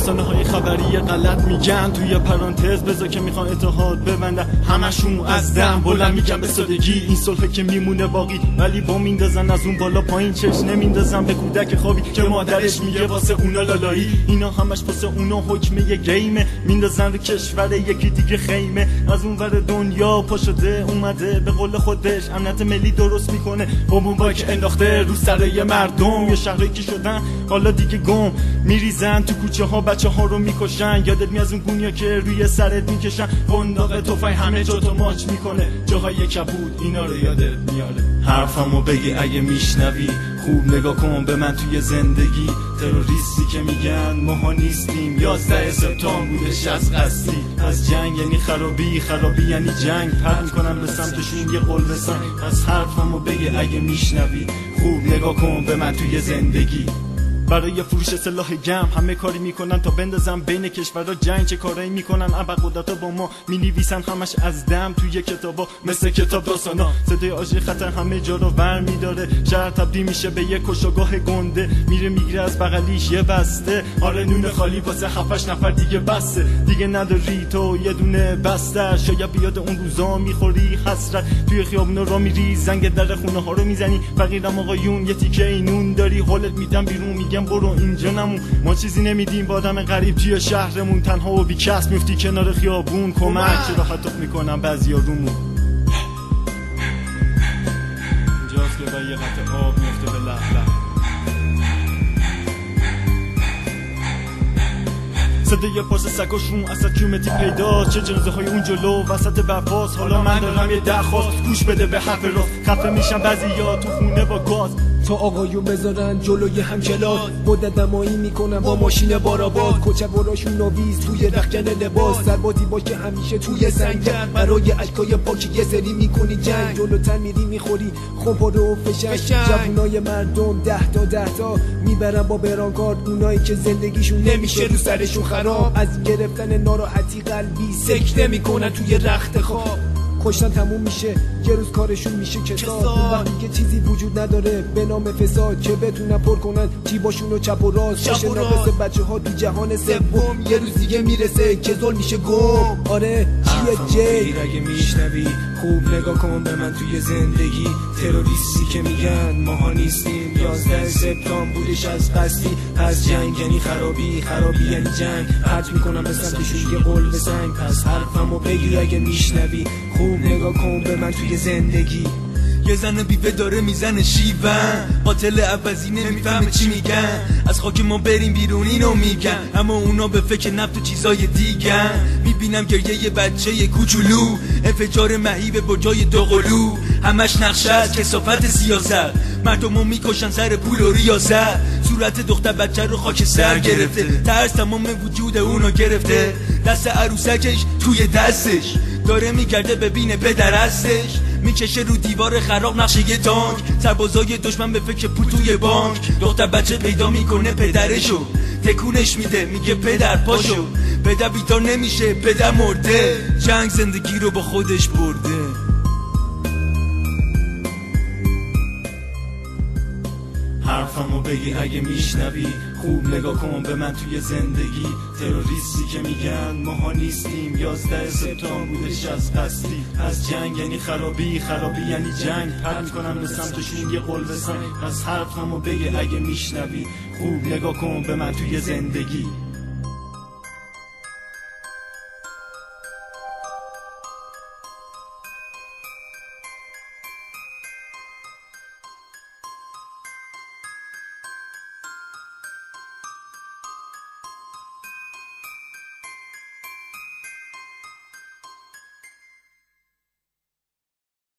رسانه های خبری غلط میگن توی پرانتز بذار که میخوان اتحاد ببندن همشون از دم بلند میگن به سادگی این صلح که میمونه باقی ولی با میندازن از اون بالا پایین چش نمیندازن به کودک خوابی که مادرش میگه واسه اونا لالایی اینا همش واسه اونا حکمه گیمه میندازن رو کشور یکی دیگه خیمه از اون ور دنیا پا شده اومده به قول خودش امنیت ملی درست میکنه بمبای که انداخته رو سر مردم. یه شهری که شدن حالا دیگه گم میریزن تو کوچه ها بچه ها رو میکشن. یادت می از اون گونیا که روی سرت میکشن قنداق تفنگ همه جا تو ماچ میکنه جاهای کبود اینا رو یادت میاره. حرفمو بگی اگه میشنوی خوب نگاه کن به من توی زندگی تروریستی که میگن ماها نیستیم 11 سپتامبر بودش از قصدی از جنگ یعنی خرابی یعنی جنگ پرد میکنم به سمتشون یه قول بسن. از حرفمو بگی اگه میشنوی خوب نگاه کن به من توی زندگی برای فروش سلاح گم همه کاری میکنن تا بندازن بین کشورها جنگ چه کارایی میکنن ابا قدرتا با ما مینویسن همش از دم توی کتابا مثل کتاب داستانا صدای آژیر خطر همه جا رو ور میداره شهر تبدیل میشه به یه کشاگاه گنده میره میگیره از بغلیش یه بسته آره نون خالی واسه 7-8 نفر دیگه بسته دیگه نداری تو یه دونه بستر شاید بیاد اون روزا میخوری حسرت توی خیابونا را میری زنگ در خونه ها رو میزنی فقیرم آقایون یه تیکه نون داری حالت میدم بیرون میگم برو اینجا نمون ما چیزی نمیدیم با آدم غریب توی شهرمون تنها و بیکس میفتی کنار خیابون کمک راحت میکنم بعضیا رومون اینجاست که با یه قطع آب میفته به لحظه صدای پارس سگاشون اصلا کیومتری پیدا چه جنازه های اون جلو وسط برفاس حالا من دارم یه درخواست گوش بده به حرف راست خفه میشن بعضیا تو خونه با گاز تا آقایون بذارن جلوی همکلات مدت دمایی میکنن با ماشین باراباد کوچه براشون نویز توی رخکن لباس سربازی باش که همیشه توی سنگر برای اشکای پاکی یه سری میکنی جنگ جلوتر میری میخوری خمپا رو فشنگ جوونای مردم 10 تا میبرن با برانکارد اونایی که زندگیشون نمیشه رو سرشون خراب از گرفتن ناراحتی قلبی سکته میکنن توی رخت خواب کشتن تموم میشه یه روز کارشون میشه کساد وقتی که چیزی وجود نداره به نام فساد که بتونن پر کنن جیباشون رو چپ و راست باشه ناقص بچه ها تو جهان سوم یه روز دیگه میرسه که ظلم میشه گم آره چیه جی اگه میشنوی خوب نگاه کن به من توی زندگی تروریستی که میگن ماها نیستیم 11 سپتامبر بودش از قصدی از جنگ یعنی خرابی یعنی جنگ پرت میکنم به سمتشون یه قول به سنگ پس حرفمو بگیر اگه میشنوی خوب نگاه کن به من توی زندگی یه زن بیوه داره میزنه شیون قاتل عوضی نمیفهمه چی میگن از خاک ما بریم بیرون اینو میگن اما اونا به فکر نفت و چیزای دیگن میبینم گریه یه بچه یه کوچولو انفجار مهیب با جای دوقلو همش نقشه از کثافت سیاست مردمو میکشن سر پول و ریاست صورت دختر بچه رو خاک سر گرفته ترس تمام وجود اونو گرفته دست عروسکش توی دستش داره میگرده ببینه پدر هستش میکشه رو دیوار خراب نقشه یه تانک سربازای دشمن به فکر پول توی بانک دختر بچه پیدا میکنه پدرشو تکونش میده میگه پدر پاشو پدر بیدار نمیشه پدر مرده جنگ زندگی رو با خودش برده. حرفمو بگی اگه میشنوی خوب نگاه کن به من توی زندگی تروریستی که میگن ماها نیستیم 11 سپتامبر بودش از قصدی از جنگ یعنی خرابی یعنی جنگ پرت میکنم به سمتشون یه قول بسن. پس حرفمو بگی اگه میشنوی خوب نگاه کن به من توی زندگی